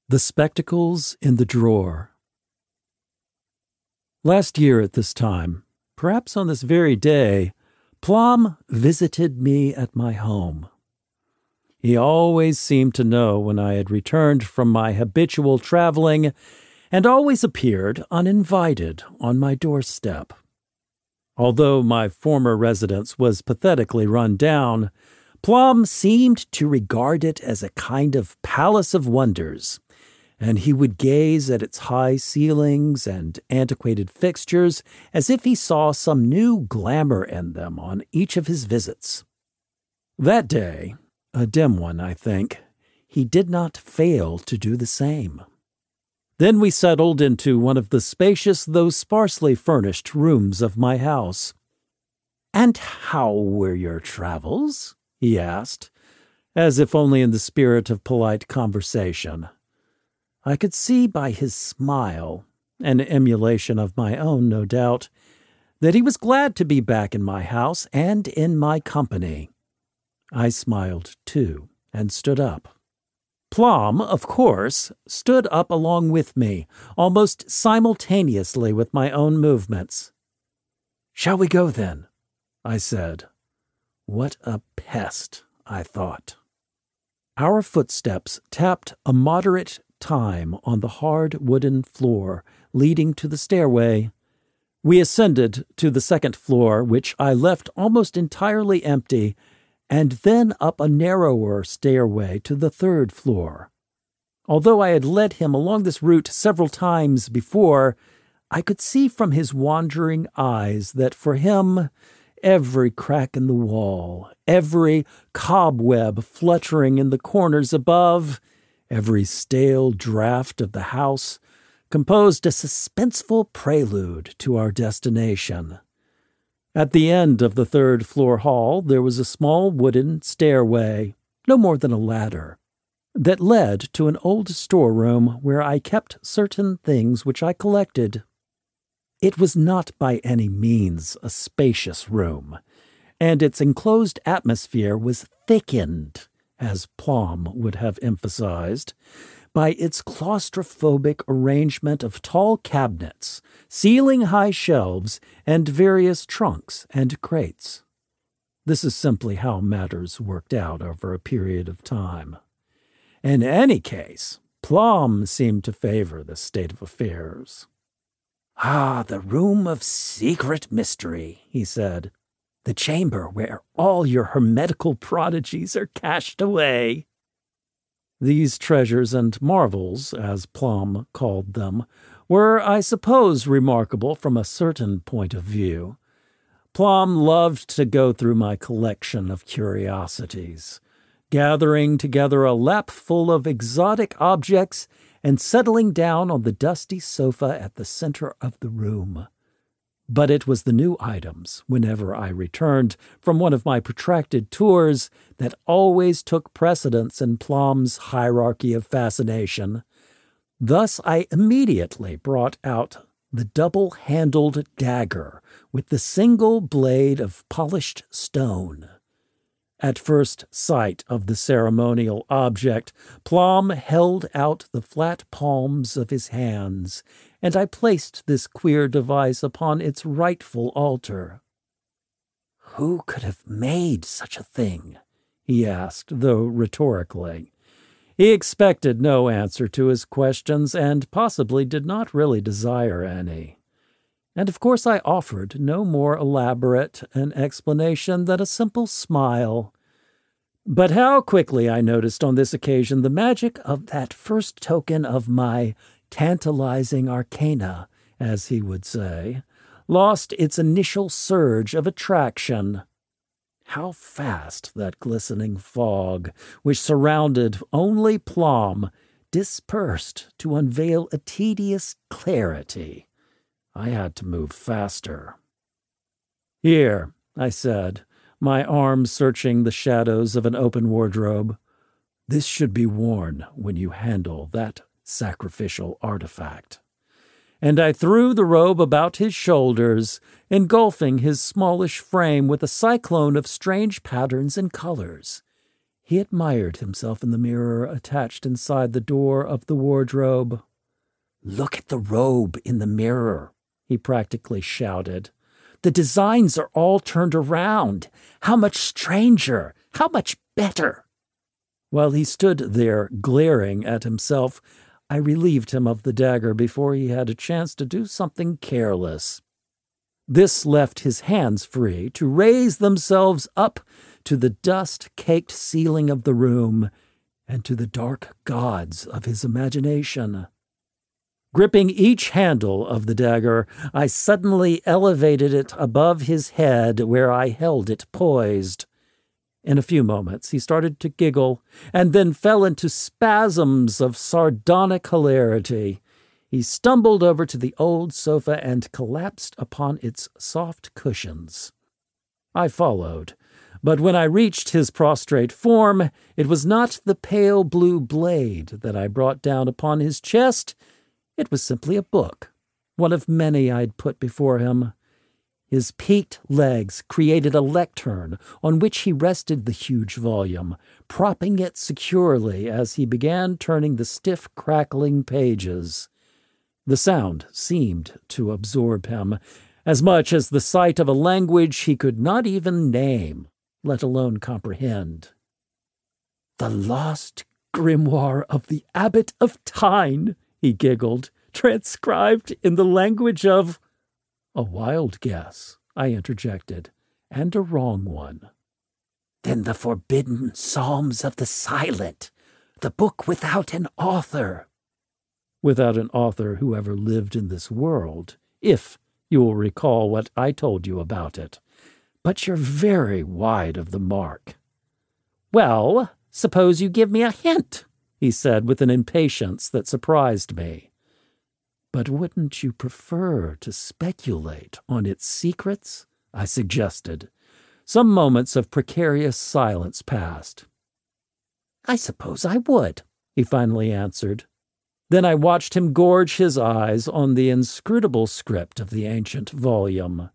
The Spectacles in the Drawer. Last year at this time, perhaps on this very day, Plum visited me at my home. He always seemed to know when I had returned from my habitual traveling and always appeared uninvited on my doorstep. Although my former residence was pathetically run down, Plum seemed to regard it as a kind of palace of wonders, and he would gaze at its high ceilings and antiquated fixtures as if he saw some new glamour in them on each of his visits. That day, a dim one, I think, he did not fail to do the same. Then we settled into one of the spacious though sparsely furnished rooms of my house. "And how were your travels?" he asked, as if only in the spirit of polite conversation. I could see by his smile, an emulation of my own, no doubt, that he was glad to be back in my house and in my company. I smiled, too, and stood up. Plum, of course, stood up along with me, almost simultaneously with my own movements. "Shall we go, then?" I said. What a pest, I thought. Our footsteps tapped a moderate time on the hard wooden floor leading to the stairway. We ascended to the second floor, which I left almost entirely empty, and then up a narrower stairway to the third floor. Although I had led him along this route several times before, I could see from his wandering eyes that for him every crack in the wall, every cobweb fluttering in the corners above, every stale draught of the house composed a suspenseful prelude to our destination. At the end of the third-floor hall there was a small wooden stairway, no more than a ladder, that led to an old storeroom where I kept certain things which I collected. It was not by any means a spacious room, and its enclosed atmosphere was thickened, as Plum would have emphasized, by its claustrophobic arrangement of tall cabinets, ceiling-high shelves, and various trunks and crates. This is simply how matters worked out over a period of time. In any case, Plum seemed to favor this state of affairs. "Ah, the room of secret mystery," he said. "The chamber where all your hermetical prodigies are cached away." These treasures and marvels, as Plum called them, were, I suppose, remarkable from a certain point of view. Plum loved to go through my collection of curiosities, gathering together a lapful of exotic objects and settling down on the dusty sofa at the center of the room. But it was the new items, whenever I returned from one of my protracted tours, that always took precedence in Plum's hierarchy of fascination. Thus I immediately brought out the double-handled dagger with the single blade of polished stone. At first sight of the ceremonial object, Plum held out the flat palms of his hands, and I placed this queer device upon its rightful altar. "Who could have made such a thing?" he asked, though rhetorically. He expected no answer to his questions, and possibly did not really desire any. And of course I offered no more elaborate an explanation than a simple smile. But how quickly I noticed on this occasion the magic of that first token of my tantalizing arcana, as he would say, lost its initial surge of attraction. How fast that glistening fog, which surrounded only Plum, dispersed to unveil a tedious clarity. I had to move faster. "Here," I said, my arms searching the shadows of an open wardrobe. "This should be worn when you handle that sacrificial artifact." And I threw the robe about his shoulders, engulfing his smallish frame with a cyclone of strange patterns and colors. He admired himself in the mirror attached inside the door of the wardrobe. "Look at the robe in the mirror," he practically shouted. "The designs are all turned around. How much stranger! How much better!" While he stood there glaring at himself, I relieved him of the dagger before he had a chance to do something careless. This left his hands free to raise themselves up to the dust-caked ceiling of the room and to the dark gods of his imagination. Gripping each handle of the dagger, I suddenly elevated it above his head where I held it poised. In a few moments he started to giggle and then fell into spasms of sardonic hilarity. He stumbled over to the old sofa and collapsed upon its soft cushions. I followed, but when I reached his prostrate form, it was not the pale blue blade that I brought down upon his chest. It was simply a book, one of many I'd put before him. His peaked legs created a lectern on which he rested the huge volume, propping it securely as he began turning the stiff, crackling pages. The sound seemed to absorb him, as much as the sight of a language he could not even name, let alone comprehend. "The lost grimoire of the Abbot of Tyne," he giggled, "transcribed in the language of—" "A wild guess," I interjected, "and a wrong one." "Then the forbidden Psalms of the Silent, the book without an author." "Without an author who ever lived in this world, if you will recall what I told you about it. But you're very wide of the mark." "Well, suppose you give me a hint," he said with an impatience that surprised me. "But wouldn't you prefer to speculate on its secrets?" I suggested. Some moments of precarious silence passed. "I suppose I would," he finally answered. Then I watched him gorge his eyes on the inscrutable script of the ancient volume.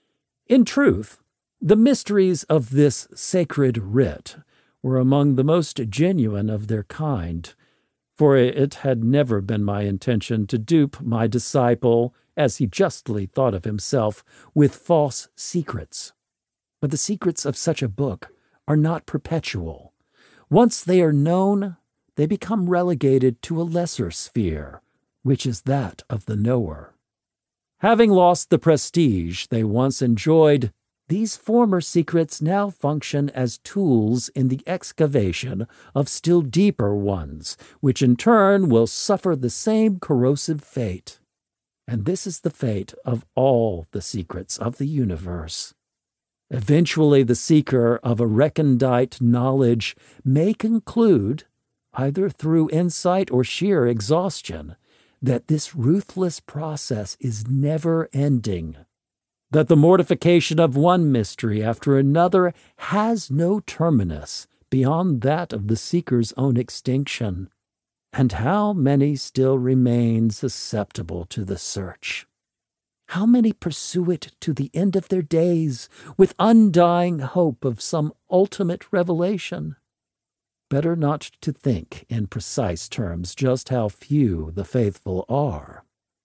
In truth, the mysteries of this sacred writ were among the most genuine of their kind, for it had never been my intention to dupe my disciple, as he justly thought of himself, with false secrets. But the secrets of such a book are not perpetual. Once they are known, they become relegated to a lesser sphere, which is that of the knower. Having lost the prestige they once enjoyed, these former secrets now function as tools in the excavation of still deeper ones, which in turn will suffer the same corrosive fate. And this is the fate of all the secrets of the universe. Eventually the seeker of a recondite knowledge may conclude, either through insight or sheer exhaustion, that this ruthless process is never-ending, that the mortification of one mystery after another has no terminus beyond that of the seeker's own extinction. And how many still remain susceptible to the search? How many pursue it to the end of their days with undying hope of some ultimate revelation? Better not to think in precise terms just how few the faithful are.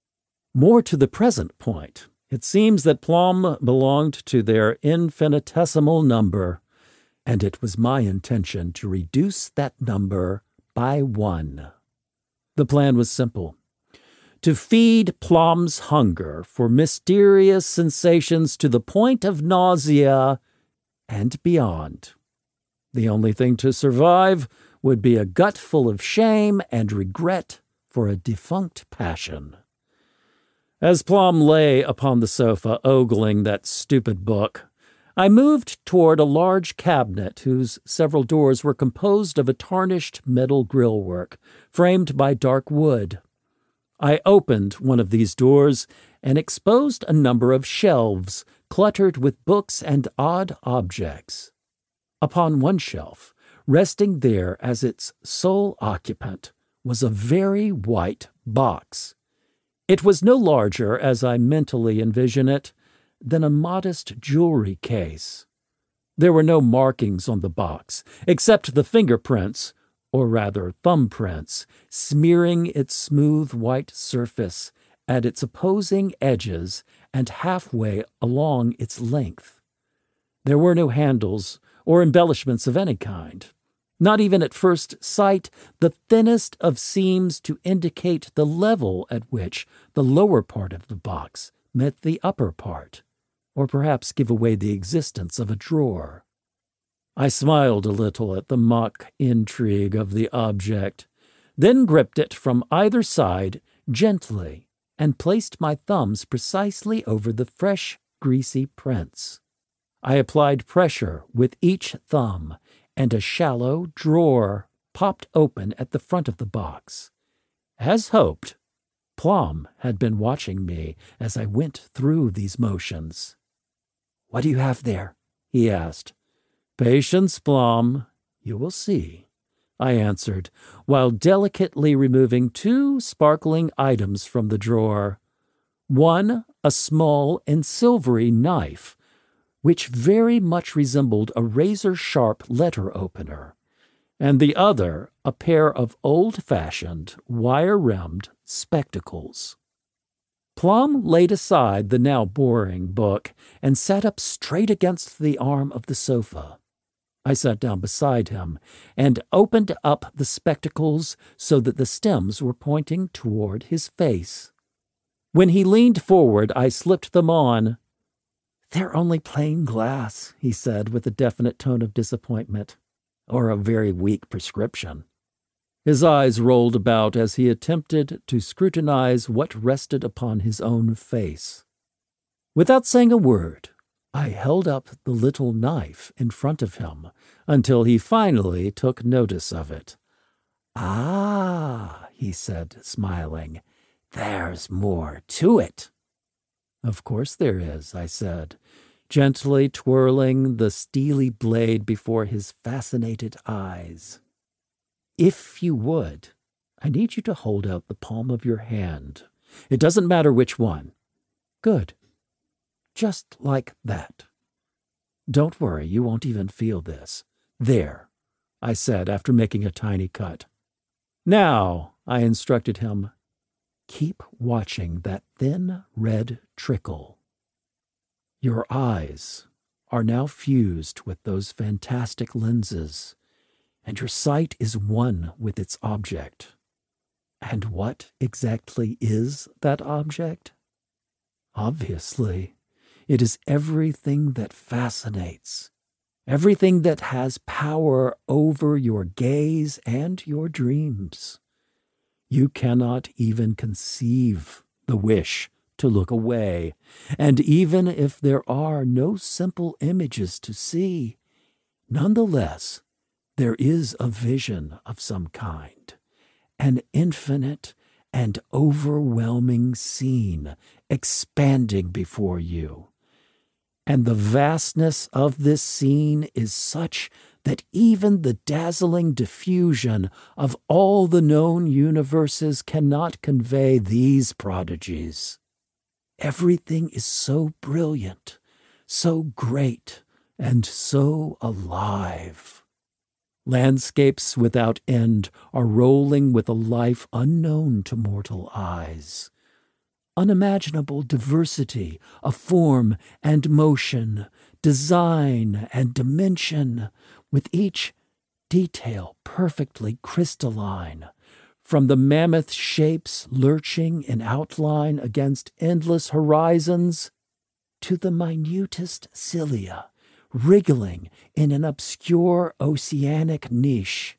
More to the present point, it seems that Plum belonged to their infinitesimal number, and it was my intention to reduce that number by 1. The plan was simple: to feed Plum's hunger for mysterious sensations to the point of nausea and beyond. The only thing to survive would be a gut full of shame and regret for a defunct passion. As Plum lay upon the sofa ogling that stupid book, I moved toward a large cabinet whose several doors were composed of a tarnished metal grillwork framed by dark wood. I opened one of these doors and exposed a number of shelves cluttered with books and odd objects. Upon one shelf, resting there as its sole occupant, was a very white box. It was no larger, as I mentally envision it, than a modest jewelry case. There were no markings on the box, except the fingerprints, or rather thumbprints, smearing its smooth white surface at its opposing edges and halfway along its length. There were no handles or embellishments of any kind. Not even at first sight the thinnest of seams to indicate the level at which the lower part of the box met the upper part, or perhaps give away the existence of a drawer. I smiled a little at the mock intrigue of the object, then gripped it from either side gently and placed my thumbs precisely over the fresh, greasy prints. I applied pressure with each thumb, and a shallow drawer popped open at the front of the box. As hoped, Plum had been watching me as I went through these motions. "What do you have there?" he asked. "Patience, Plum. You will see," I answered, while delicately removing two sparkling items from the drawer. One, a small and silvery knife, which very much resembled a razor-sharp letter opener, and the other a pair of old-fashioned, wire-rimmed spectacles. Plum laid aside the now boring book and sat up straight against the arm of the sofa. I sat down beside him and opened up the spectacles so that the stems were pointing toward his face. When he leaned forward, I slipped them on. "They're only plain glass," he said with a definite tone of disappointment, "or a very weak prescription." His eyes rolled about as he attempted to scrutinize what rested upon his own face. Without saying a word, I held up the little knife in front of him until he finally took notice of it. "Ah," he said, smiling, "there's more to it." "Of course there is," I said, gently twirling the steely blade before his fascinated eyes. "If you would, I need you to hold out the palm of your hand. It doesn't matter which one. Good. Just like that. Don't worry, you won't even feel this. There," I said after making a tiny cut. "Now," I instructed him, "keep watching that thin red trickle. Your eyes are now fused with those fantastic lenses, and your sight is one with its object. And what exactly is that object? Obviously, it is everything that fascinates, everything that has power over your gaze and your dreams. You cannot even conceive the wish to look away, and even if there are no simple images to see, nonetheless, there is a vision of some kind, an infinite and overwhelming scene expanding before you. And the vastness of this scene is such that even the dazzling diffusion of all the known universes cannot convey these prodigies. Everything is so brilliant, so great, and so alive. Landscapes without end are rolling with a life unknown to mortal eyes. Unimaginable diversity of form and motion, design and dimension, with each detail perfectly crystalline, from the mammoth shapes lurching in outline against endless horizons, to the minutest cilia wriggling in an obscure oceanic niche.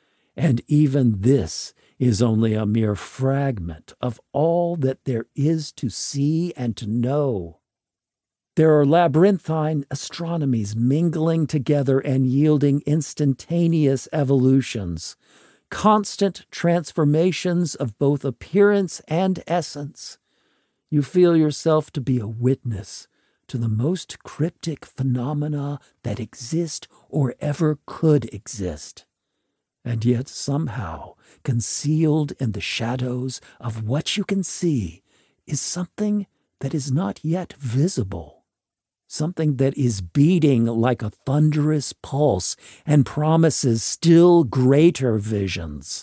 And even this is only a mere fragment of all that there is to see and to know. There are labyrinthine astronomies mingling together and yielding instantaneous evolutions, constant transformations of both appearance and essence. You feel yourself to be a witness to the most cryptic phenomena that exist or ever could exist. And yet somehow, concealed in the shadows of what you can see, is something that is not yet visible. something that is beating like a thunderous pulse and promises still greater visions.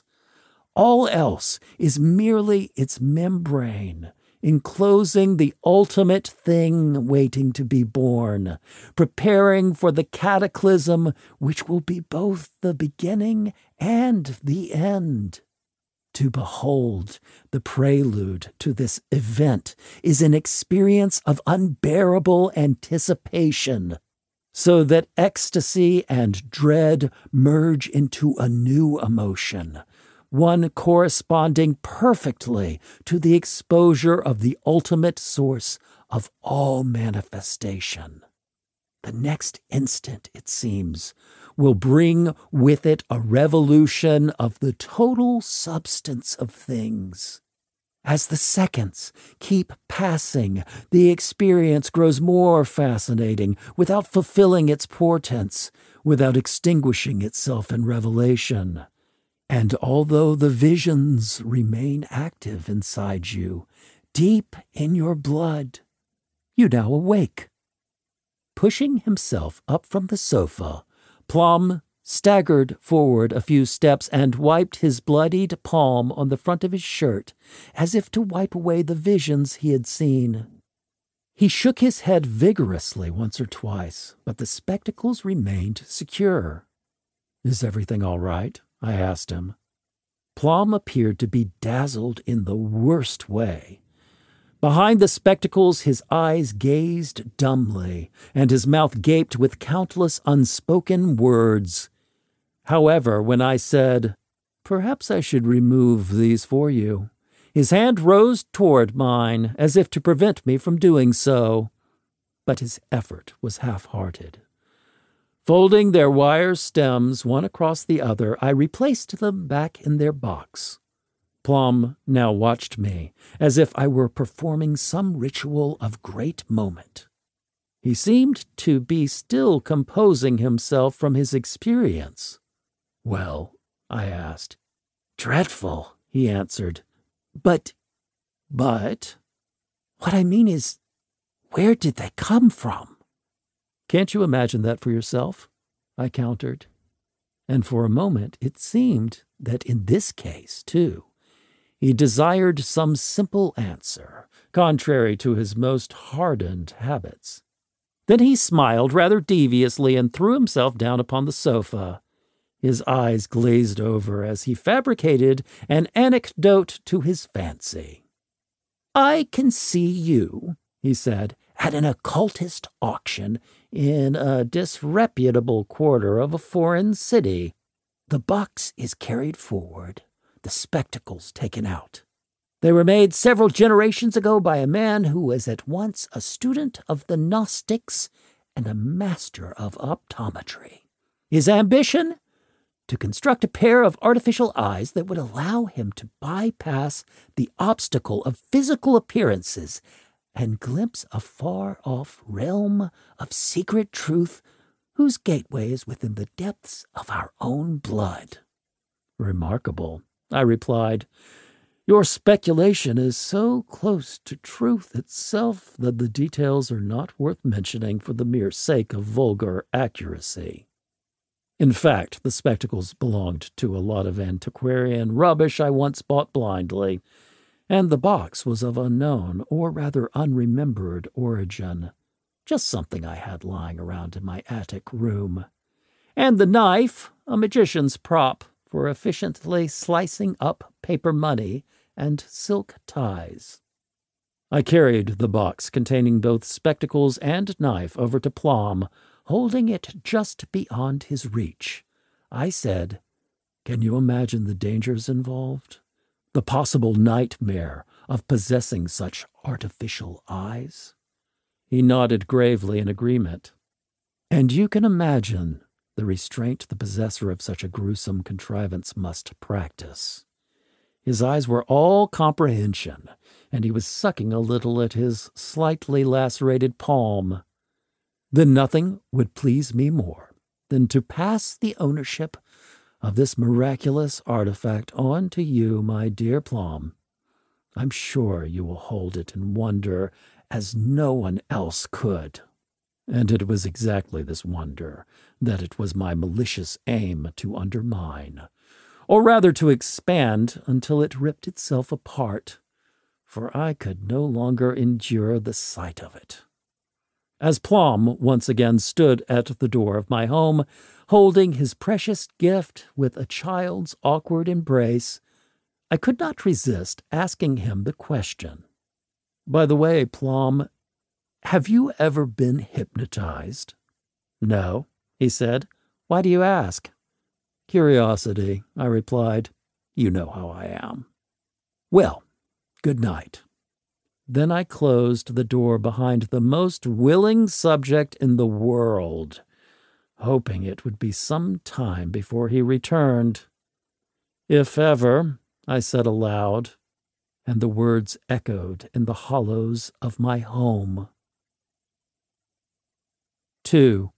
All else is merely its membrane, enclosing the ultimate thing waiting to be born, preparing for the cataclysm which will be both the beginning and the end. To behold the prelude to this event is an experience of unbearable anticipation, so that ecstasy and dread merge into a new emotion, one corresponding perfectly to the exposure of the ultimate source of all manifestation. The next instant, it seems, will bring with it a revolution of the total substance of things. As the seconds keep passing, the experience grows more fascinating without fulfilling its portents, without extinguishing itself in revelation. And although the visions remain active inside you, deep in your blood, you now awake. Pushing himself up from the sofa, Plum staggered forward a few steps and wiped his bloodied palm on the front of his shirt, as if to wipe away the visions he had seen. He shook his head vigorously once or twice, but the spectacles remained secure. "Is everything all right?" I asked him. Plum appeared to be dazzled in the worst way. Behind the spectacles, his eyes gazed dumbly, and his mouth gaped with countless unspoken words. However, when I said, "Perhaps I should remove these for you," his hand rose toward mine, as if to prevent me from doing so. But his effort was half-hearted. Folding their wire stems one across the other, I replaced them back in their box. Plum now watched me, as if I were performing some ritual of great moment. He seemed to be still composing himself from his experience. "Well," I asked. "Dreadful," he answered. But, what I mean is, where did they come from?" "Can't you imagine that for yourself?" I countered. And for a moment it seemed that in this case, too, he desired some simple answer, contrary to his most hardened habits. Then he smiled rather deviously and threw himself down upon the sofa. His eyes glazed over as he fabricated an anecdote to his fancy. "I can see you," he said, "at an occultist auction in a disreputable quarter of a foreign city. The box is carried forward, the spectacles taken out. They were made several generations ago by a man who was at once a student of the Gnostics and a master of optometry. His ambition? To construct a pair of artificial eyes that would allow him to bypass the obstacle of physical appearances and glimpse a far-off realm of secret truth whose gateway is within the depths of our own blood." "Remarkable," I replied. "Your speculation is so close to truth itself that the details are not worth mentioning for the mere sake of vulgar accuracy. In fact, the spectacles belonged to a lot of antiquarian rubbish I once bought blindly, and the box was of unknown, or rather unremembered origin, just something I had lying around in my attic room. And the knife, a magician's prop for efficiently slicing up paper money and silk ties." I carried the box containing both spectacles and knife over to Plum, holding it just beyond his reach. I said, "Can you imagine the dangers involved? The possible nightmare of possessing such artificial eyes?" He nodded gravely in agreement. "And you can imagine the restraint the possessor of such a gruesome contrivance must practice." His eyes were all comprehension, and he was sucking a little at his slightly lacerated palm. "Then nothing would please me more than to pass the ownership of this miraculous artifact on to you, my dear Plum. I'm sure you will hold it in wonder as no one else could." And it was exactly this wonder that it was my malicious aim to undermine, or rather to expand until it ripped itself apart, for I could no longer endure the sight of it. As Plum once again stood at the door of my home, holding his precious gift with a child's awkward embrace, I could not resist asking him the question. "By the way, Plum, have you ever been hypnotized?" "No," he said. "Why do you ask?" "Curiosity," I replied. "You know how I am." "Well, good night." Then I closed the door behind the most willing subject in the world, hoping it would be some time before he returned. "If ever," I said aloud, and the words echoed in the hollows of my home. 2.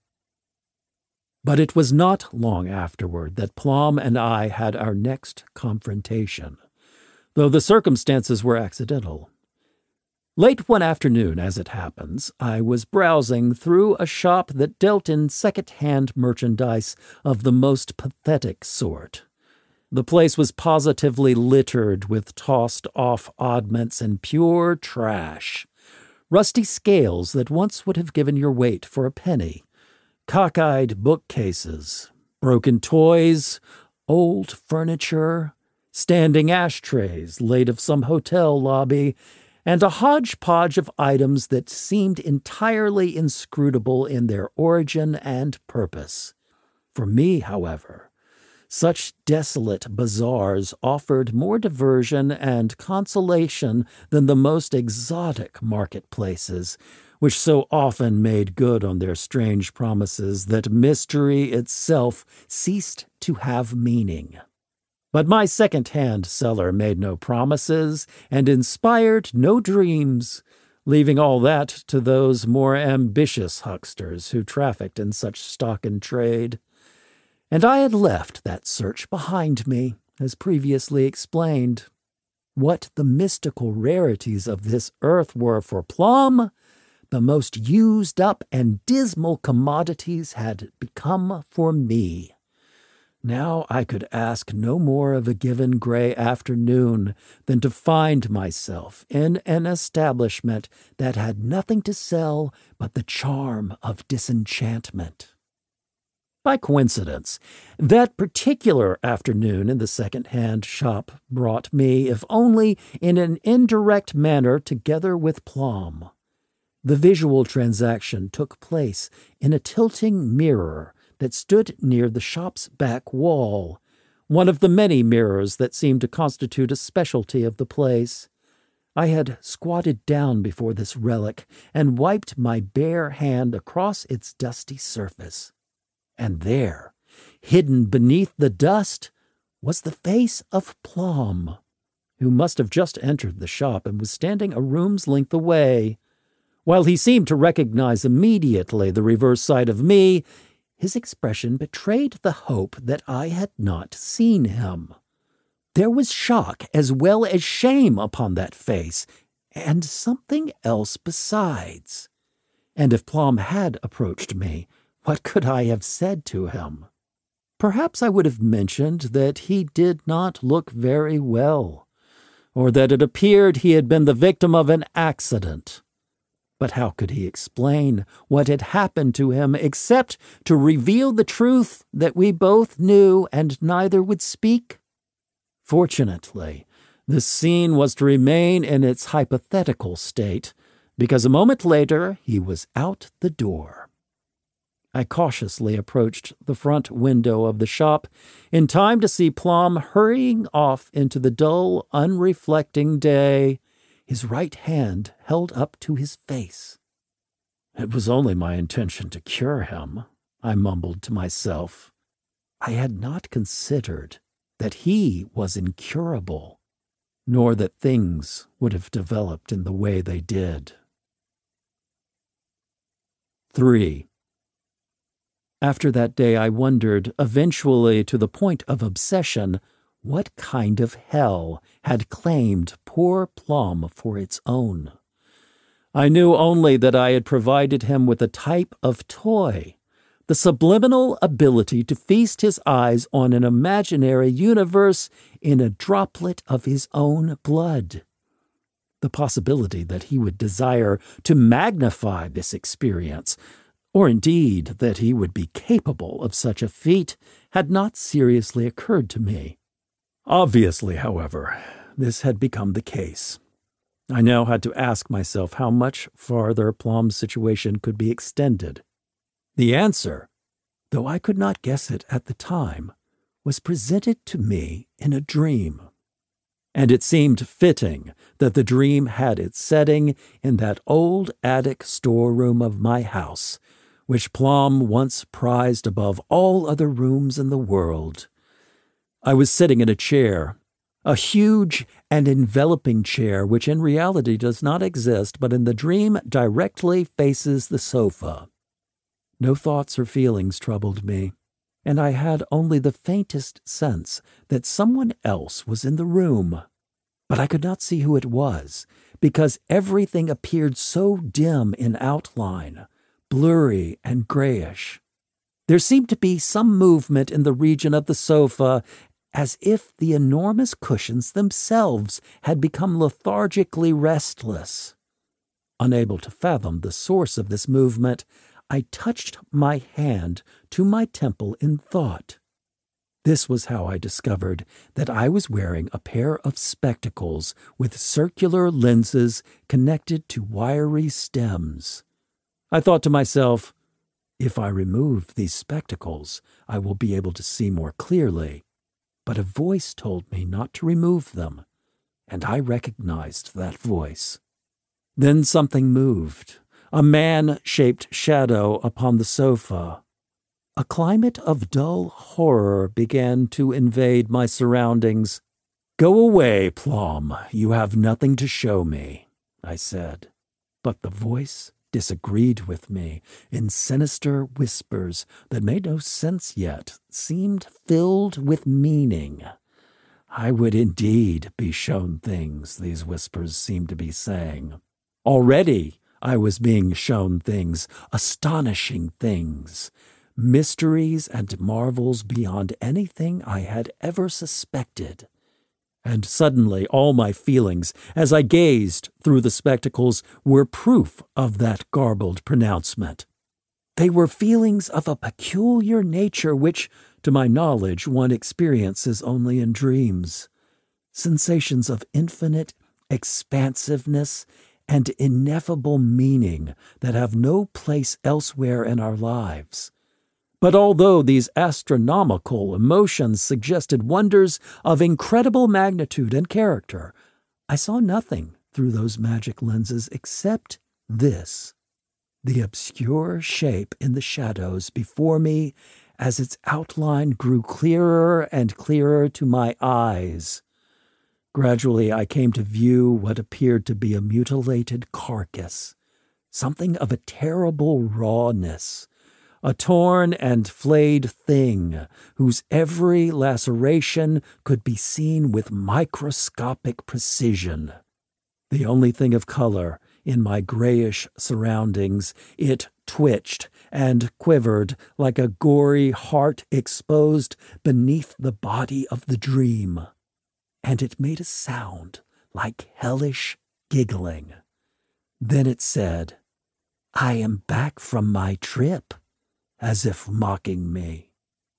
But it was not long afterward that Plum and I had our next confrontation, though the circumstances were accidental. Late one afternoon, as it happens, I was browsing through a shop that dealt in second-hand merchandise of the most pathetic sort. The place was positively littered with tossed-off oddments and pure trash. Rusty scales that once would have given your weight for a penny, cockeyed bookcases, broken toys, old furniture, standing ashtrays laid of some hotel lobby, and a hodgepodge of items that seemed entirely inscrutable in their origin and purpose. For me, however, such desolate bazaars offered more diversion and consolation than the most exotic marketplaces, which so often made good on their strange promises that mystery itself ceased to have meaning. But my second-hand seller made no promises and inspired no dreams, leaving all that to those more ambitious hucksters who trafficked in such stock in trade. And I had left that search behind me, as previously explained. What the mystical rarities of this earth were for Plum, the most used-up and dismal commodities had become for me. Now I could ask no more of a given gray afternoon than to find myself in an establishment that had nothing to sell but the charm of disenchantment. By coincidence, that particular afternoon in the second-hand shop brought me, if only in an indirect manner, together with Plum. The visual transaction took place in a tilting mirror that stood near the shop's back wall, one of the many mirrors that seemed to constitute a specialty of the place. I had squatted down before this relic and wiped my bare hand across its dusty surface. And there, hidden beneath the dust, was the face of Plum, who must have just entered the shop and was standing a room's length away. While he seemed to recognize immediately the reverse side of me, his expression betrayed the hope that I had not seen him. There was shock as well as shame upon that face, and something else besides. And if Plum had approached me, what could I have said to him? Perhaps I would have mentioned that he did not look very well, or that it appeared he had been the victim of an accident. But how could he explain what had happened to him except to reveal the truth that we both knew and neither would speak? Fortunately, the scene was to remain in its hypothetical state, because a moment later he was out the door. I cautiously approached the front window of the shop in time to see Plum hurrying off into the dull, unreflecting day, his right hand held up to his face. "It was only my intention to cure him," I mumbled to myself. I had not considered that he was incurable, nor that things would have developed in the way they did. 3. After that day I wondered, eventually to the point of obsession, what kind of hell had claimed poor Plum for its own. I knew only that I had provided him with a type of toy, the subliminal ability to feast his eyes on an imaginary universe in a droplet of his own blood. The possibility that he would desire to magnify this experience, or indeed that he would be capable of such a feat, had not seriously occurred to me. Obviously, however, this had become the case. I now had to ask myself how much farther Plum's situation could be extended. The answer, though I could not guess it at the time, was presented to me in a dream. And it seemed fitting that the dream had its setting in that old attic storeroom of my house, which Plum once prized above all other rooms in the world. I was sitting in a chair, a huge and enveloping chair which in reality does not exist, but in the dream directly faces the sofa. No thoughts or feelings troubled me, and I had only the faintest sense that someone else was in the room. But I could not see who it was, because everything appeared so dim in outline, blurry and grayish. There seemed to be some movement in the region of the sofa, as if the enormous cushions themselves had become lethargically restless. Unable to fathom the source of this movement, I touched my hand to my temple in thought. This was how I discovered that I was wearing a pair of spectacles with circular lenses connected to wiry stems. I thought to myself, if I remove these spectacles, I will be able to see more clearly. But a voice told me not to remove them, and I recognized that voice. Then something moved, a man-shaped shadow upon the sofa. A climate of dull horror began to invade my surroundings. "Go away, Plum, you have nothing to show me," I said. But the voice disagreed with me in sinister whispers that made no sense yet seemed filled with meaning. I would indeed be shown things, these whispers seemed to be saying. Already I was being shown things, astonishing things, mysteries and marvels beyond anything I had ever suspected. And suddenly all my feelings, as I gazed through the spectacles, were proof of that garbled pronouncement. They were feelings of a peculiar nature which, to my knowledge, one experiences only in dreams. Sensations of infinite expansiveness and ineffable meaning that have no place elsewhere in our lives. But although these astronomical emotions suggested wonders of incredible magnitude and character, I saw nothing through those magic lenses except this, the obscure shape in the shadows before me as its outline grew clearer and clearer to my eyes. Gradually I came to view what appeared to be a mutilated carcass, something of a terrible rawness, a torn and flayed thing whose every laceration could be seen with microscopic precision. The only thing of color in my grayish surroundings, it twitched and quivered like a gory heart exposed beneath the body of the dream. And it made a sound like hellish giggling. Then it said, "I am back from my trip," as if mocking me.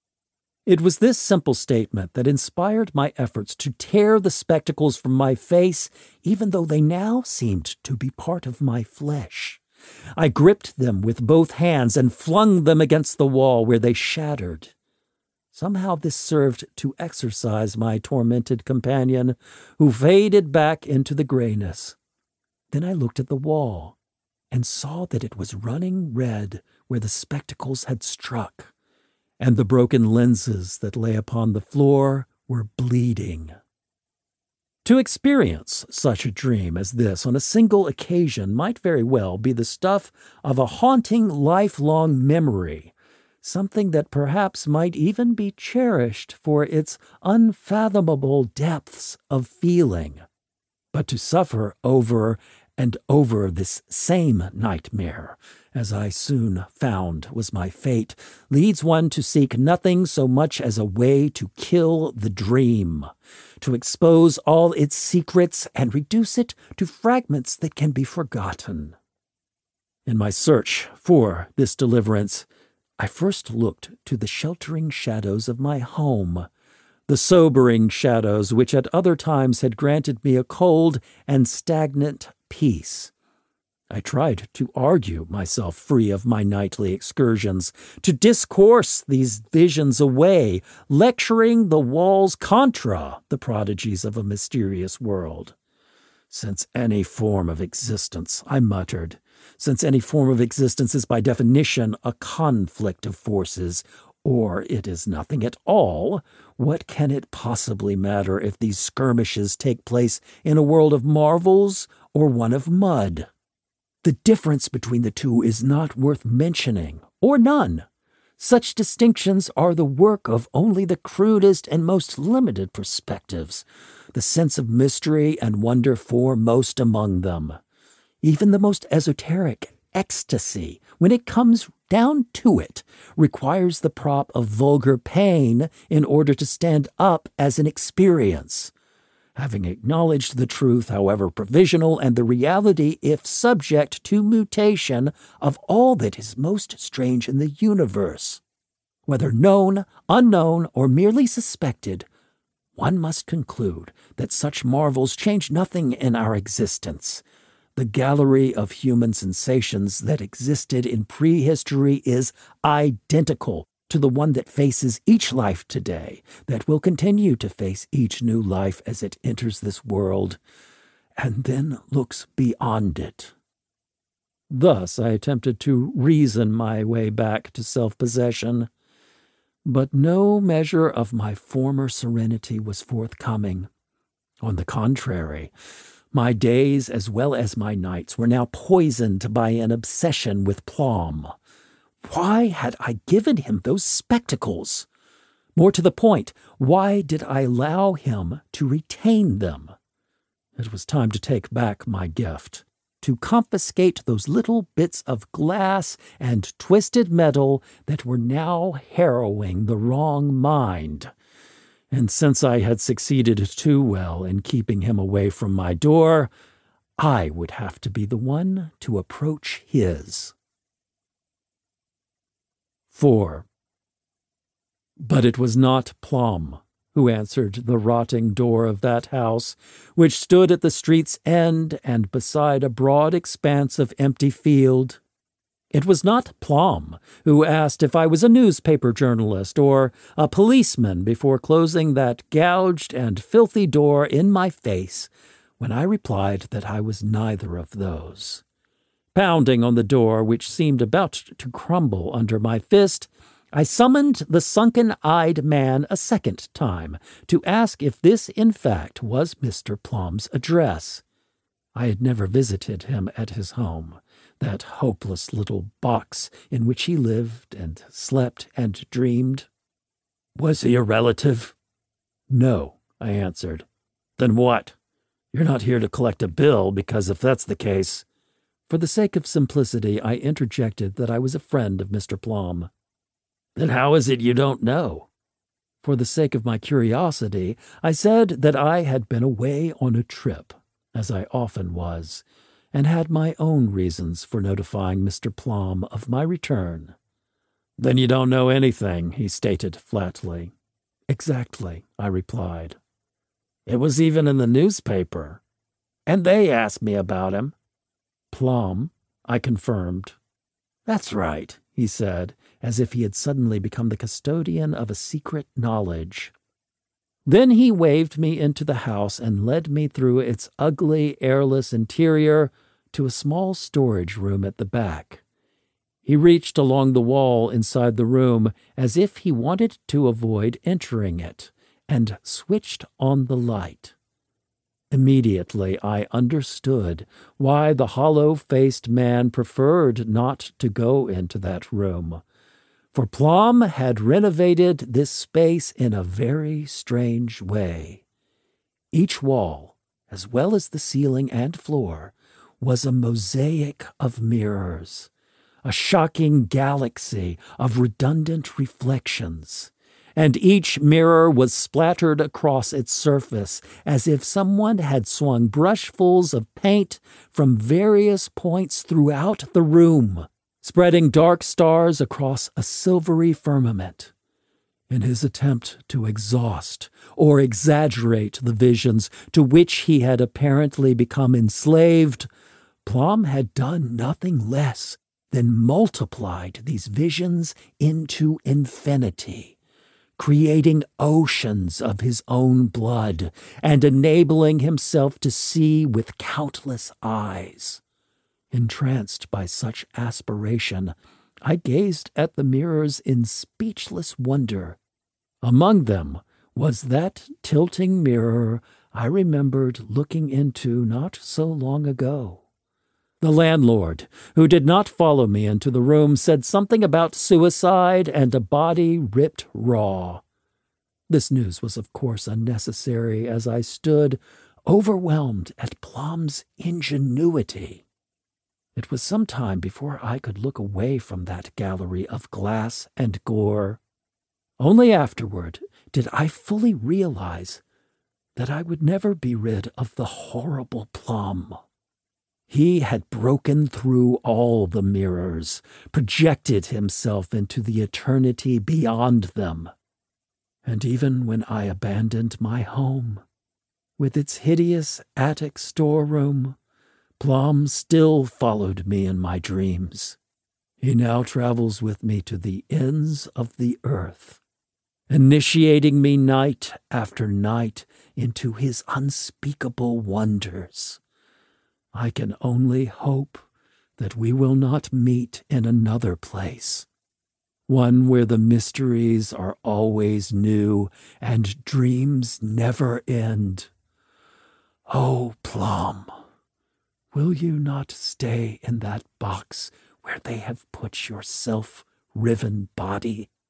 It was this simple statement that inspired my efforts to tear the spectacles from my face, even though they now seemed to be part of my flesh. I gripped them with both hands and flung them against the wall where they shattered. Somehow this served to exorcise my tormented companion, who faded back into the grayness. Then I looked at the wall and saw that it was running red where the spectacles had struck, and the broken lenses that lay upon the floor were bleeding. To experience such a dream as this on a single occasion might very well be the stuff of a haunting lifelong memory, something that perhaps might even be cherished for its unfathomable depths of feeling. But to suffer over and over this same nightmare, as I soon found was my fate, leads one to seek nothing so much as a way to kill the dream, to expose all its secrets and reduce it to fragments that can be forgotten. In my search for this deliverance, I first looked to the sheltering shadows of my home, the sobering shadows which at other times had granted me a cold and stagnant peace. I tried to argue myself free of my nightly excursions, to discourse these visions away, lecturing the walls contra the prodigies of a mysterious world. Since any form of existence, I muttered, since any form of existence is by definition a conflict of forces, or it is nothing at all, what can it possibly matter if these skirmishes take place in a world of marvels or one of mud? The difference between the two is not worth mentioning, or none. Such distinctions are the work of only the crudest and most limited perspectives, the sense of mystery and wonder foremost among them. Even the most esoteric ecstasy, when it comes down to it, requires the prop of vulgar pain in order to stand up as an experience. Having acknowledged the truth, however provisional, and the reality, if subject to mutation, of all that is most strange in the universe, whether known, unknown, or merely suspected, one must conclude that such marvels change nothing in our existence. The gallery of human sensations that existed in prehistory is identical to the one that faces each life today, that will continue to face each new life as it enters this world, and then looks beyond it. Thus I attempted to reason my way back to self-possession, but no measure of my former serenity was forthcoming. On the contrary, my days as well as my nights were now poisoned by an obsession with Plum. Why had I given him those spectacles? More to the point, why did I allow him to retain them? It was time to take back my gift, to confiscate those little bits of glass and twisted metal that were now harrowing the wrong mind. And since I had succeeded too well in keeping him away from my door, I would have to be the one to approach his. 4. But it was not Plum who answered the rotting door of that house, which stood at the street's end and beside a broad expanse of empty field. It was not Plum who asked if I was a newspaper journalist or a policeman before closing that gouged and filthy door in my face, when I replied that I was neither of those. Pounding on the door, which seemed about to crumble under my fist, I summoned the sunken-eyed man a second time to ask if this, in fact, was Mr. Plum's address. I had never visited him at his home, that hopeless little box in which he lived and slept and dreamed. Was he a relative? No, I answered. Then what? You're not here to collect a bill, because if that's the case... For the sake of simplicity, I interjected that I was a friend of Mr. Plum. Then how is it you don't know? For the sake of my curiosity, I said that I had been away on a trip, as I often was, and had my own reasons for notifying Mr. Plum of my return. Then you don't know anything, he stated flatly. Exactly, I replied. It was even in the newspaper. And they asked me about him. Plum, I confirmed. That's right, he said, as if he had suddenly become the custodian of a secret knowledge. Then he waved me into the house and led me through its ugly, airless interior to a small storage room at the back. He reached along the wall inside the room as if he wanted to avoid entering it, and switched on the light. Immediately I understood why the hollow-faced man preferred not to go into that room, for Plum had renovated this space in a very strange way. Each wall, as well as the ceiling and floor, was a mosaic of mirrors, a shocking galaxy of redundant reflections, and each mirror was splattered across its surface as if someone had swung brushfuls of paint from various points throughout the room, spreading dark stars across a silvery firmament. In his attempt to exhaust or exaggerate the visions to which he had apparently become enslaved, Plum had done nothing less than multiplied these visions into infinity, creating oceans of his own blood and enabling himself to see with countless eyes. Entranced by such aspiration, I gazed at the mirrors in speechless wonder. Among them was that tilting mirror I remembered looking into not so long ago. The landlord, who did not follow me into the room, said something about suicide and a body ripped raw. This news was of course unnecessary as I stood overwhelmed at Plum's ingenuity. It was some time before I could look away from that gallery of glass and gore. Only afterward did I fully realize that I would never be rid of the horrible Plum. He had broken through all the mirrors, projected himself into the eternity beyond them. And even when I abandoned my home, with its hideous attic storeroom, Plum still followed me in my dreams. He now travels with me to the ends of the earth, initiating me night after night into his unspeakable wonders. I can only hope that we will not meet in another place, one where the mysteries are always new and dreams never end. Oh, Plum, will you not stay in that box where they have put your self-riven body?